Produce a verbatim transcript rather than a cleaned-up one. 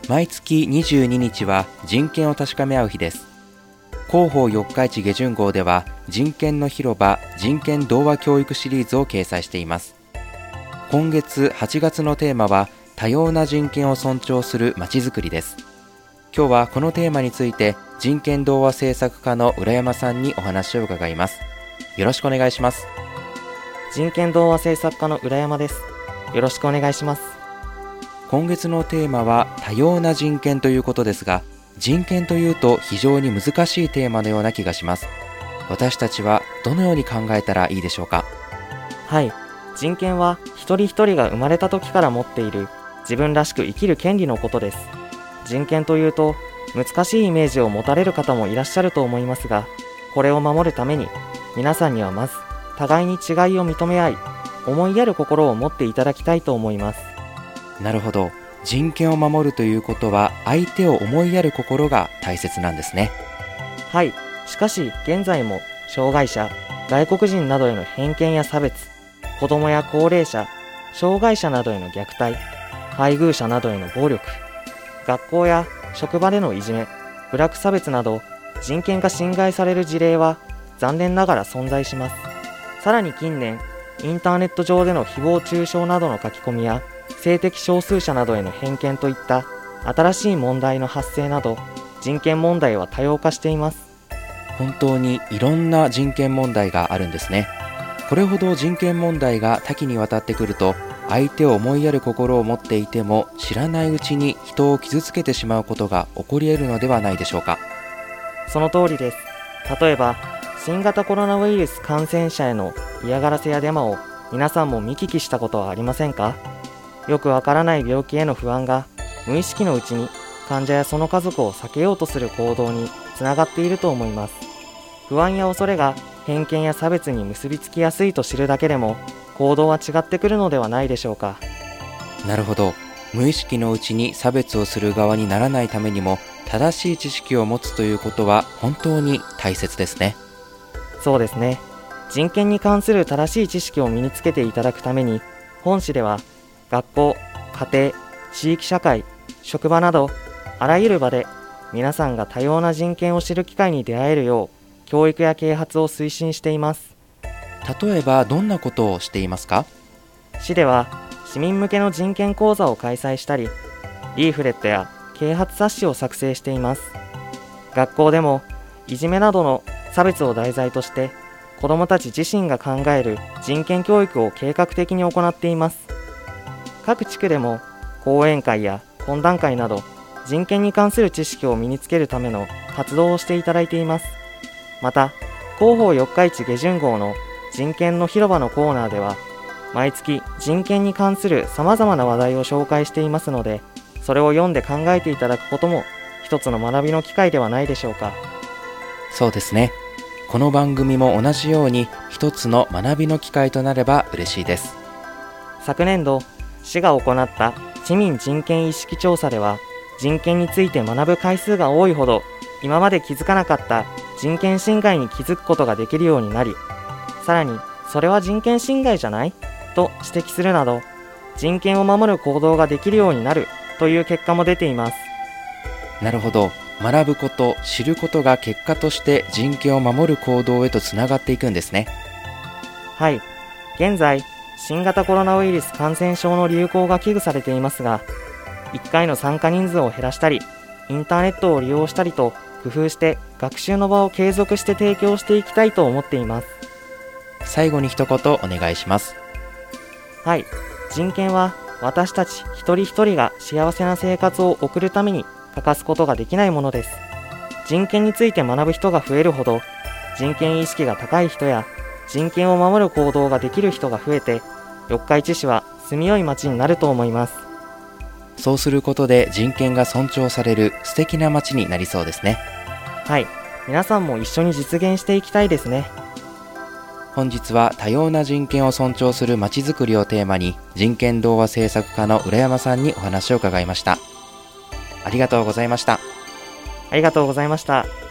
毎月にじゅうににちは人権を確かめ合う日です。広報四日市下旬号では人権の広場人権童話教育シリーズを掲載しています。今月はちがつのテーマは多様な人権を尊重するまちづくりです。今日はこのテーマについて人権童話制作家の浦山さんにお話を伺います。よろしくお願いします。 人権童話制作家の浦山です。よろしくお願いします。 今月のテーマは多様な人権ということですが、人権というと非常に難しいテーマのような気がします。私たちはどのように考えたらいいでしょうか？ はい、人権は一人一人が生まれた時から持っている自分らしく生きる権利のことです。人権というと難しいイメージを持たれる方もいらっしゃると思いますが、これを守るために皆さんにはまず互いに違いを認め合い、思いやる心を持っていただきたいと思います。 なるほど。人権を守るということは相手を思いやる心が大切なんですね。 はい、しかし現在も障害者、外国人などへの偏見や差別、子どもや高齢者、障害者などへの虐待、配偶者などへの暴力、学校や職場でのいじめ、部落差別など人権が侵害される事例は残念ながら存在します。さらに近年、インターネット上での誹謗中傷などの書き込みや性的少数者などへの偏見といった新しい問題の発生など、人権問題は多様化しています。 本当にいろんな人権問題があるんですね。これほど人権問題が多岐にわたってくると、相手を思いやる心を持っていても知らないうちに人を傷つけてしまうことが起こり得るのではないでしょうか？ その通りです。例えば新型コロナウイルス感染者への嫌がらせやデマを皆さんも見聞きしたことはありませんか？よくわからない病気への不安が無意識のうちに患者やその家族を避けようとする行動につながっていると思います。不安や恐れが偏見や差別に結びつきやすいと知るだけでも行動は違ってくるのではないでしょうか？ なるほど。無意識のうちに差別をする側にならないためにも正しい知識を持つということは本当に大切ですね。 そうですね。人権に関する正しい知識を身につけていただくために、本誌では学校、家庭、地域社会、職場などあらゆる場で皆さんが多様な人権を知る機会に出会えるよう教育や啓発を推進しています。 例えばどんなことをしていますか？ 市では市民向けの人権講座を開催したり、リーフレットや啓発冊子を作成しています。学校でもいじめなどの差別を題材として子どもたち自身が考える人権教育を計画的に行っています。各地区でも講演会や懇談会など人権に関する知識を身につけるための活動をしていただいています。また広報四日市下旬号の人権の広場のコーナーでは毎月人権に関するさまざまな話題を紹介していますので、それを読んで考えていただくことも一つの学びの機会ではないでしょうか？ そうですね。この番組も同じように一つの学びの機会となれば嬉しいです。 昨年度市が行った市民人権意識調査では、人権について学ぶ回数が多いほど今まで気づかなかった人権侵害に気づくことができるようになり、さらにそれは人権侵害じゃないと指摘するなど、人権を守る行動ができるようになるという結果も出ています。 なるほど。学ぶこと、知ることが結果として人権を守る行動へとつながっていくんですね。 はい、現在新型コロナウイルス感染症の流行が危惧されていますが、いっかいの参加人数を減らしたり、インターネットを利用したりと工夫して学習の場を継続して提供していきたいと思っています。 最後に一言お願いします。 はい、人権は私たち一人一人が幸せな生活を送るために欠かすことができないものです。人権について学ぶ人が増えるほど、人権意識が高い人や人権を守る行動ができる人が増えて、四日市市は住みよい街になると思います。 そうすることで人権が尊重される素敵な街になりそうですね。 はい、皆さんも一緒に実現していきたいですね。 本日は多様な人権を尊重する街づくりをテーマに、人権童話制作家の浦山さんにお話を伺いました。ありがとうございました。 ありがとうございました。